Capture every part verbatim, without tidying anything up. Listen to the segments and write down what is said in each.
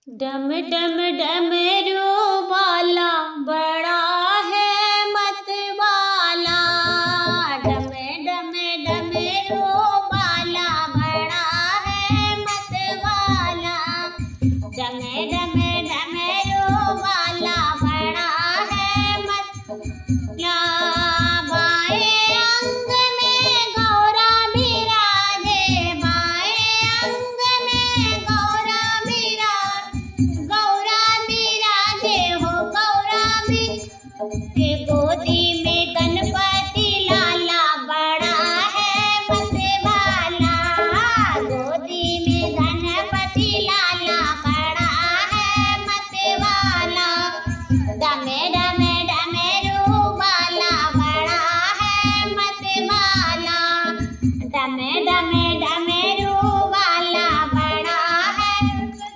डम डम डमरू वाला बड़ा है मत वाला। डम डम डमरू वाला बड़ा है मत वाला। डम डम डमरू वाला बड़ा है मत वाला। बाएं अंग में गौरा बिराजे, बाएं अंग में गौरा बिराजे, गौरा बिराजे हो गौरा बिराजे। गोदी में गणपति लाला बड़ा है मत वाला। गोदी में गणपति लाला बड़ा है मत वाला। डमे डमे डमरू वाला बड़ा है मत वाला। डमे डमे डमरू वाला बड़ा है।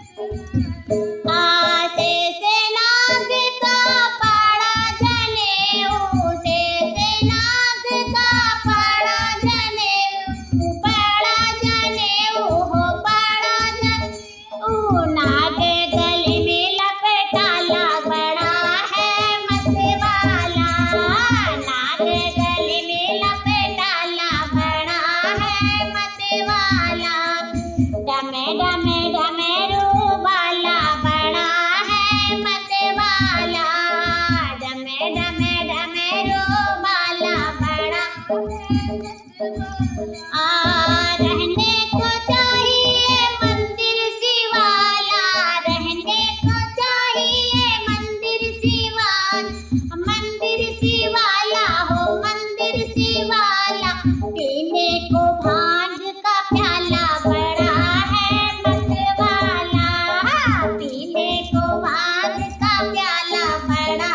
आसे से नाग का पाड़ा जनेऊ, से से नाग का पाड़ा जनेऊ, पाड़ा जनेऊ हो पाड़ा जनेऊ। नाग गले में लपेटाला बड़ा है मत वाला। नाग गले में लपेटाला बड़ा है मत वाला। डमे डमे डमरू वाला बड़ा है मत वाला। डमे डमे डमरू वाला बड़ा। आ रहने को चाहिए मंदिर शिवाला, रहने को चाहिए मंदिर शिवाला। मंदिर शिवाला हो मंदिर शिवाला। पीने को भांग का प्याला बड़ा है मत वाला। पीने को भांग का प्याला बड़ा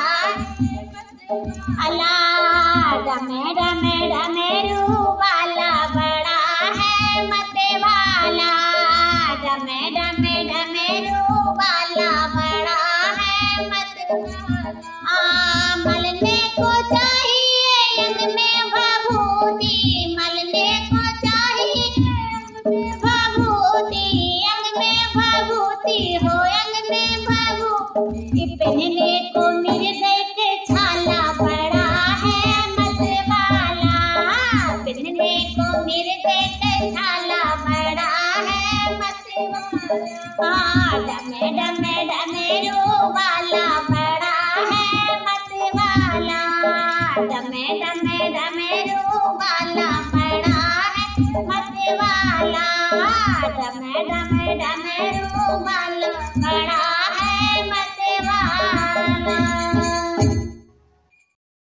अला। डमे डमे डमरू वाला बड़ा है मत वाला। डमे डमे डमरू वाला बड़ा है मत। आ मलने को चाहिए अंग में भभूति, मलने को चाहिए भभूति। अंग में भभूति हो अंग में भभूति। पहनने को मिर्दे के छाला बड़ा है मत वाला। पहनने को मिर्दे के छाला बड़ा है मत वाला। डमे डमे डमरू वाला बड़ा है मत वाला। डमे डमे डमरू वाला बड़ा है मत वाला। डमे डमे डमरू वाला बड़ा